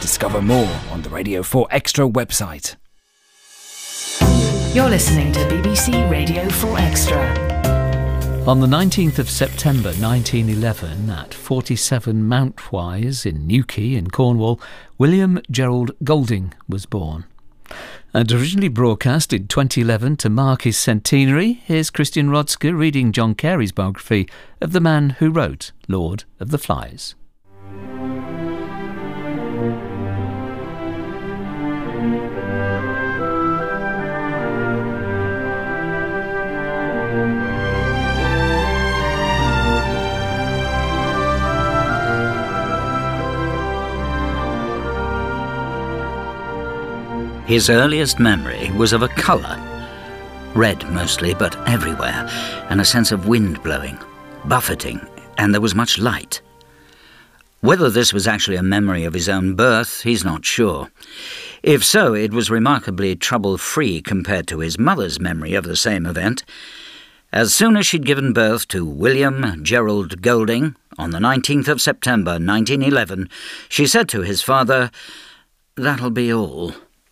Discover more on the Radio 4 Extra website. You're listening to BBC Radio 4 Extra. On the 19th of September 1911, at 47 Mountwise in Newquay in Cornwall, William Gerald Golding was born. And originally broadcast in 2011 to mark his centenary, here's Christian Rodsker reading John Carey's biography of the man who wrote Lord of the Flies. His earliest memory was of a colour, red mostly, but everywhere, and a sense of wind blowing, buffeting, and there was much light. Whether this was actually a memory of his own birth, he's not sure. If so, it was remarkably trouble-free compared to his mother's memory of the same event. As soon as she'd given birth to William Gerald Golding, on the 19th of September 1911, she said to his father, "That'll be all."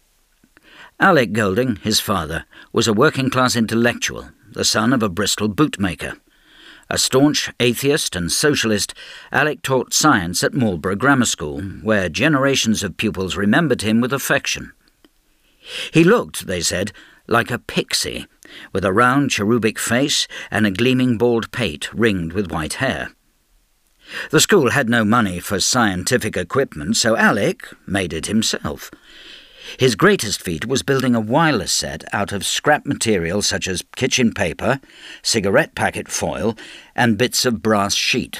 Alec Golding, his father, was a working-class intellectual, the son of a Bristol bootmaker. A staunch atheist and socialist, Alec taught science at Marlborough Grammar School, where generations of pupils remembered him with affection. He looked, they said, like a pixie, with a round cherubic face and a gleaming bald pate ringed with white hair. The school had no money for scientific equipment, so Alec made it himself. His greatest feat was building a wireless set out of scrap material such as kitchen paper, cigarette packet foil, and bits of brass sheet.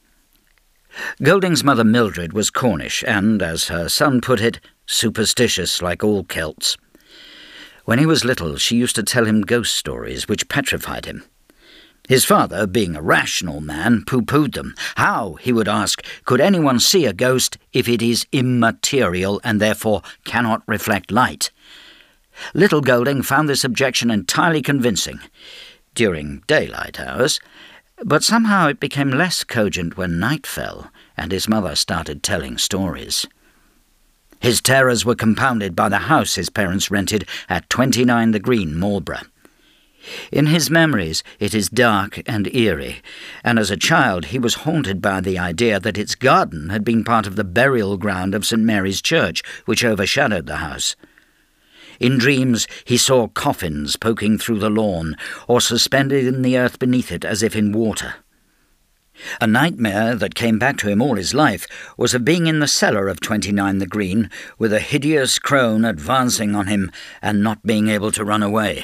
Golding's mother Mildred was Cornish and, as her son put it, superstitious like all Celts. When he was little, she used to tell him ghost stories which petrified him. His father, being a rational man, pooh-poohed them. How, he would ask, could anyone see a ghost if it is immaterial and therefore cannot reflect light? Little Golding found this objection entirely convincing during daylight hours, but somehow it became less cogent when night fell and his mother started telling stories. His terrors were compounded by the house his parents rented at 29 The Green, Marlborough. In his memories, it is dark and eerie, and as a child he was haunted by the idea that its garden had been part of the burial ground of St. Mary's Church, which overshadowed the house. In dreams he saw coffins poking through the lawn, or suspended in the earth beneath it as if in water. A nightmare that came back to him all his life was of being in the cellar of 29 The Green, with a hideous crone advancing on him and not being able to run away.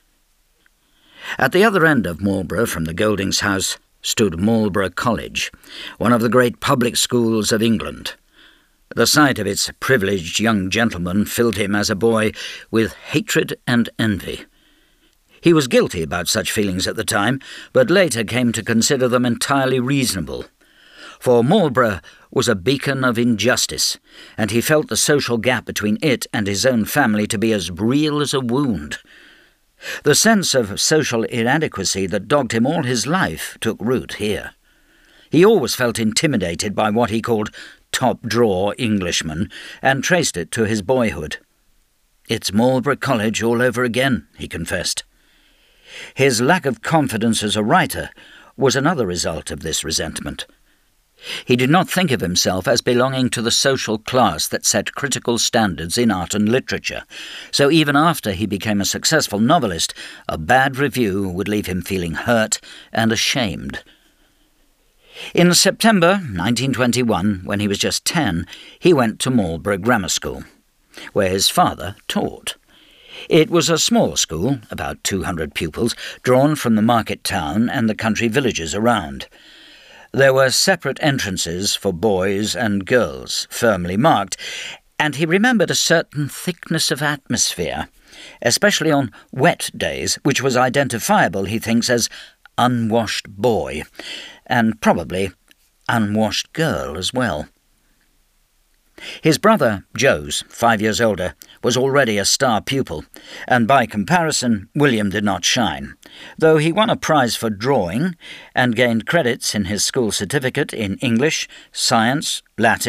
At the other end of Marlborough from the Goldings' house stood Marlborough College, one of the great public schools of England. The sight of its privileged young gentlemen filled him as a boy with hatred and envy. He was guilty about such feelings at the time, but later came to consider them entirely reasonable. For Marlborough was a beacon of injustice, and he felt the social gap between it and his own family to be as real as a wound. The sense of social inadequacy that dogged him all his life took root here. He always felt intimidated by what he called top-drawer Englishmen, and traced it to his boyhood. "It's Marlborough College all over again," he confessed. His lack of confidence as a writer was another result of this resentment. He did not think of himself as belonging to the social class that set critical standards in art and literature, so even after he became a successful novelist, a bad review would leave him feeling hurt and ashamed. In September 1921, when he was just 10, he went to Marlborough Grammar School, where his father taught. It was a small school, about 200 pupils, drawn from the market town and the country villages around. There were separate entrances for boys and girls, firmly marked, and he remembered a certain thickness of atmosphere, especially on wet days, which was identifiable, he thinks, as unwashed boy, and probably unwashed girl as well. His brother, Jose, 5 years older, was already a star pupil, and by comparison, William did not shine, though he won a prize for drawing and gained credits in his school certificate in English, science, Latin,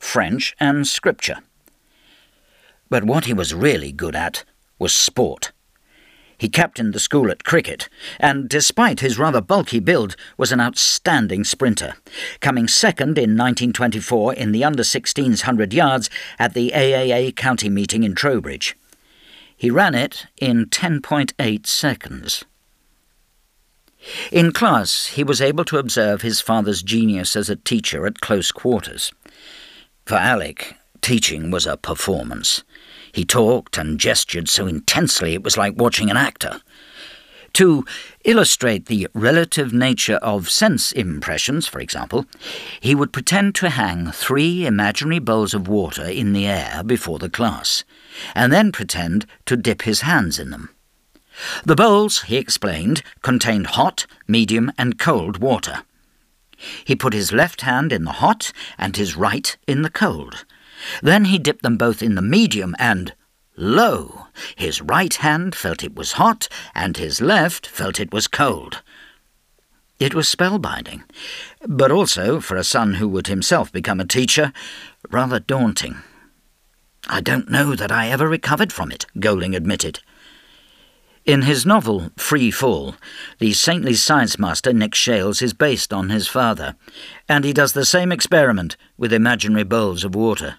French and scripture. But what he was really good at was sport. He captained the school at cricket, and despite his rather bulky build, was an outstanding sprinter, coming second in 1924 in the under-16s 100 yards at the AAA county meeting in Trowbridge. He ran it in 10.8 seconds. In class, he was able to observe his father's genius as a teacher at close quarters. For Alec, teaching was a performance. He talked and gestured so intensely it was like watching an actor. To illustrate the relative nature of sense impressions, for example, he would pretend to hang 3 imaginary bowls of water in the air before the class, and then pretend to dip his hands in them. The bowls, he explained, contained hot, medium and cold water. He put his left hand in the hot and his right in the cold. Then he dipped them both in the medium and, lo, his right hand felt it was hot and his left felt it was cold. It was spellbinding, but also, for a son who would himself become a teacher, rather daunting. "I don't know that I ever recovered from it," Golding admitted. In his novel Free Fall, the saintly science master Nick Shales is based on his father, and he does the same experiment with imaginary bowls of water.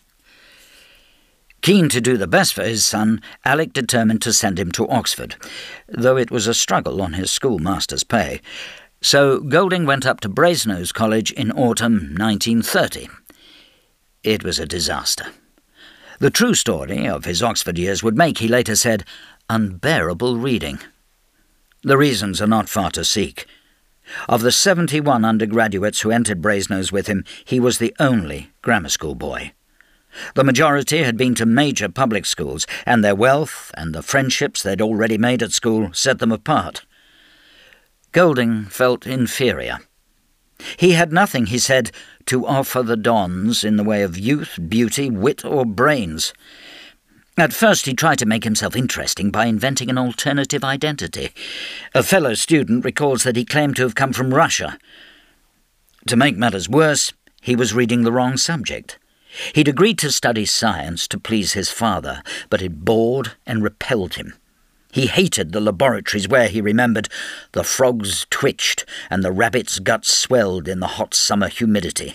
Keen to do the best for his son, Alec determined to send him to Oxford, though it was a struggle on his schoolmaster's pay. So Golding went up to Brasenose College in autumn 1930. It was a disaster. The true story of his Oxford years would make, he later said, unbearable reading. The reasons are not far to seek. Of the 71 undergraduates who entered Brasenose with him, he was the only grammar school boy. The majority had been to major public schools, and their wealth and the friendships they'd already made at school set them apart. Golding felt inferior. He had nothing, he said, to offer the Dons in the way of youth, beauty, wit or brains. At first he tried to make himself interesting by inventing an alternative identity. A fellow student recalls that he claimed to have come from Russia. To make matters worse, he was reading the wrong subject. He'd agreed to study science to please his father, but it bored and repelled him. He hated the laboratories where, he remembered, the frogs twitched and the rabbits' guts swelled in the hot summer humidity.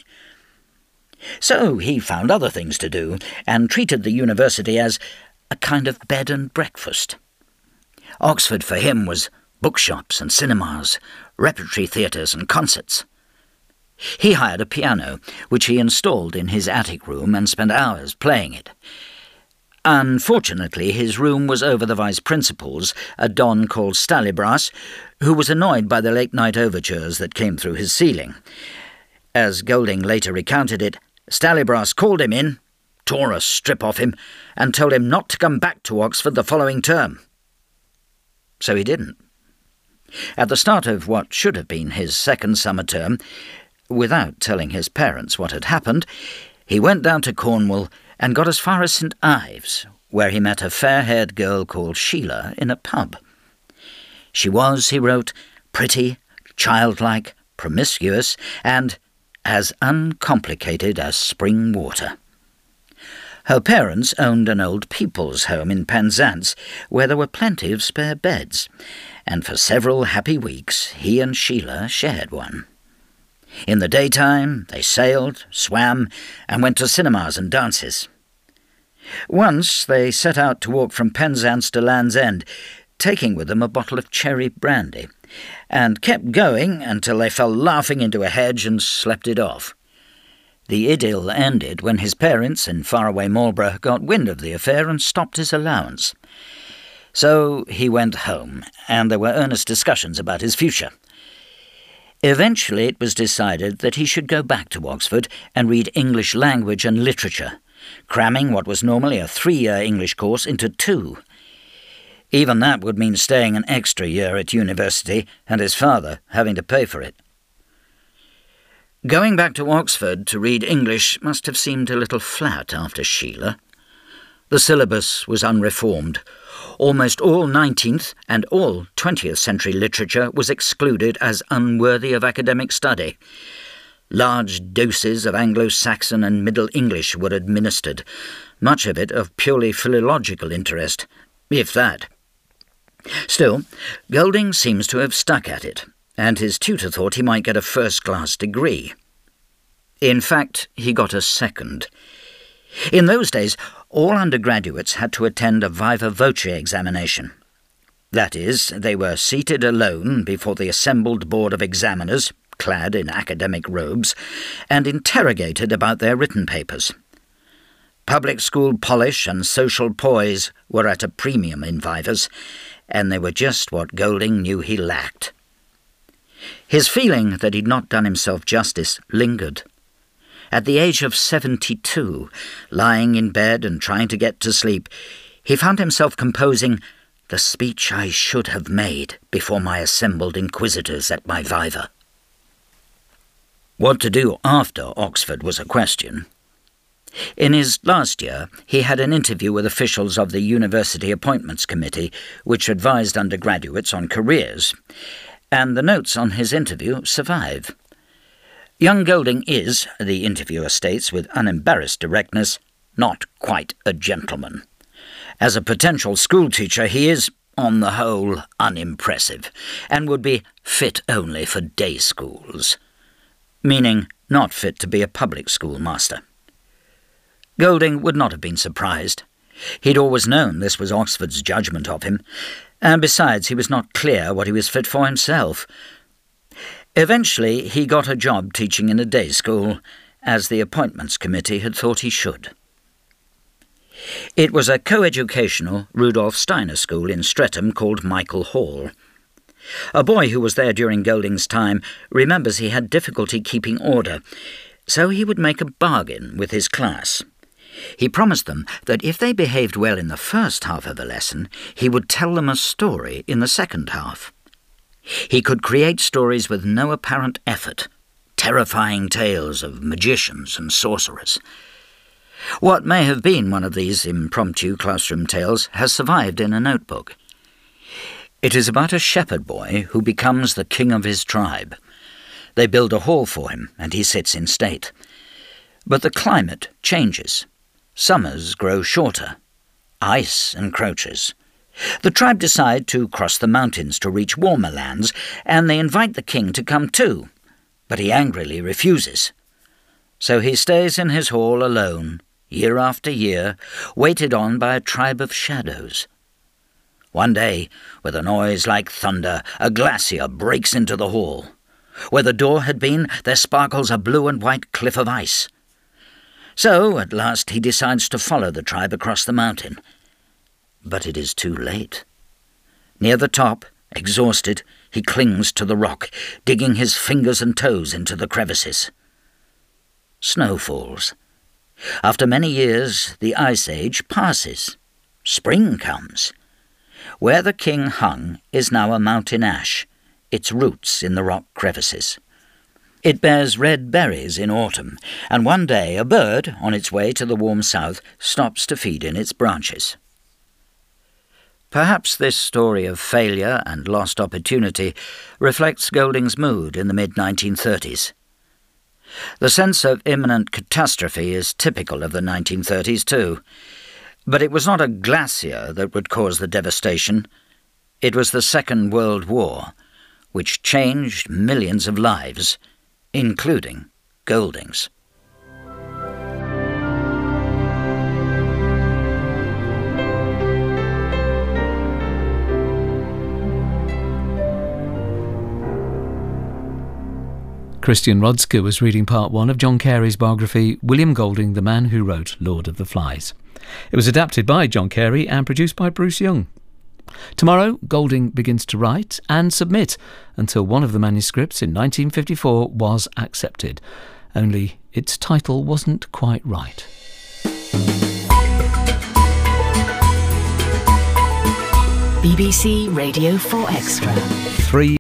So he found other things to do and treated the university as a kind of bed and breakfast. Oxford for him was bookshops and cinemas, repertory theatres and concerts. He hired a piano, which he installed in his attic room and spent hours playing it. Unfortunately, his room was over the vice-principal's, a don called Stalybras, who was annoyed by the late-night overtures that came through his ceiling. As Golding later recounted it, Stalybras called him in, tore a strip off him, and told him not to come back to Oxford the following term. So he didn't. At the start of what should have been his second summer term, without telling his parents what had happened, he went down to Cornwall and got as far as St. Ives, where he met a fair-haired girl called Sheila in a pub. She was, he wrote, pretty, childlike, promiscuous, and as uncomplicated as spring water. Her parents owned an old people's home in Penzance, where there were plenty of spare beds, and for several happy weeks he and Sheila shared one. In the daytime, they sailed, swam, and went to cinemas and dances. Once they set out to walk from Penzance to Land's End, taking with them a bottle of cherry brandy, and kept going until they fell laughing into a hedge and slept it off. The idyll ended when his parents in faraway Marlborough got wind of the affair and stopped his allowance. So he went home, and there were earnest discussions about his future. Eventually it was decided that he should go back to Oxford and read English language and literature, cramming what was normally a 3-year English course into 2. Even that would mean staying an extra year at university and his father having to pay for it. Going back to Oxford to read English must have seemed a little flat after Sheila. The syllabus was unreformed. Almost all 19th and all 20th century literature was excluded as unworthy of academic study. Large doses of Anglo-Saxon and Middle English were administered, much of it of purely philological interest, if that. Still, Golding seems to have stuck at it, and his tutor thought he might get a first-class degree. In fact, he got a second. In those days, all undergraduates had to attend a viva voce examination. That is, they were seated alone before the assembled board of examiners, clad in academic robes, and interrogated about their written papers. Public school polish and social poise were at a premium in vivas, and they were just what Golding knew he lacked. His feeling that he'd not done himself justice lingered. At the age of 72, lying in bed and trying to get to sleep, he found himself composing the speech I should have made before my assembled inquisitors at my viva. What to do after Oxford was a question. In his last year, he had an interview with officials of the University Appointments Committee, which advised undergraduates on careers, and the notes on his interview survive. Young Golding is, the interviewer states with unembarrassed directness, not quite a gentleman. As a potential schoolteacher, he is, on the whole, unimpressive, and would be fit only for day schools, meaning not fit to be a public school master. Golding would not have been surprised. He'd always known this was Oxford's judgment of him, and besides he was not clear what he was fit for himself. Eventually he got a job teaching in a day school, as the Appointments Committee had thought he should. It was a coeducational Rudolf Steiner school in Streatham called Michael Hall. A boy who was there during Golding's time remembers he had difficulty keeping order, so he would make a bargain with his class. He promised them that if they behaved well in the first half of the lesson, he would tell them a story in the second half. He could create stories with no apparent effort, terrifying tales of magicians and sorcerers. What may have been one of these impromptu classroom tales has survived in a notebook. It is about a shepherd boy who becomes the king of his tribe. They build a hall for him, and he sits in state. But the climate changes. Summers grow shorter. Ice encroaches. The tribe decide to cross the mountains to reach warmer lands, and they invite the king to come too, but he angrily refuses. So he stays in his hall alone, year after year, waited on by a tribe of shadows. One day, with a noise like thunder, a glacier breaks into the hall. Where the door had been, there sparkles a blue and white cliff of ice. So, at last, he decides to follow the tribe across the mountain. But it is too late. Near the top, exhausted, he clings to the rock, digging his fingers and toes into the crevices. Snow falls. After many years, the Ice Age passes. Spring comes. Where the king hung is now a mountain ash, its roots in the rock crevices. It bears red berries in autumn, and one day a bird, on its way to the warm south, stops to feed in its branches. Perhaps this story of failure and lost opportunity reflects Golding's mood in the mid-1930s. The sense of imminent catastrophe is typical of the 1930s too, but it was not a glacier that would cause the devastation. It was the Second World War, which changed millions of lives, including Golding's. Christian Rodsker was reading part 1 of John Carey's biography, William Golding, the man who wrote Lord of the Flies. It was adapted by John Carey and produced by Bruce Young. Tomorrow, Golding begins to write and submit until one of the manuscripts in 1954 was accepted. Only its title wasn't quite right. BBC Radio 4 Extra. 3